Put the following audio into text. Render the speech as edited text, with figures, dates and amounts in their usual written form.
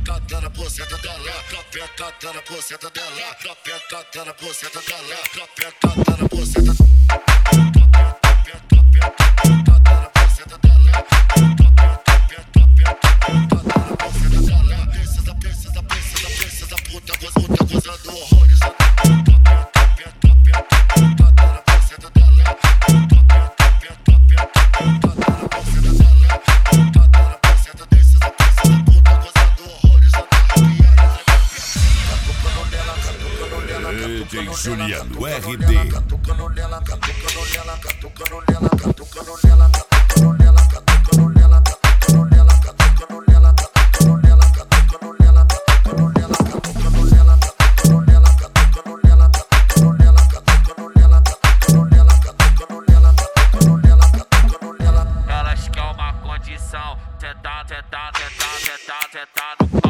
capetada na buceta dela, capetada na buceta dela, capetada na buceta dela, capetada na buceta dela. DJ Juliano RD. Catucando nela, catucando nela, catucando nela, catucando nela, catucando nela, catucando nela, catucando nela, catucando nela, catucando nela, catucando nela, catucando nela, catucando nela, catucando nela, catucando nela, catucando nela, catucando nela, catucando nela, catucando nela, catucando nela, catucando nela. Elas querem uma condição, cê tá no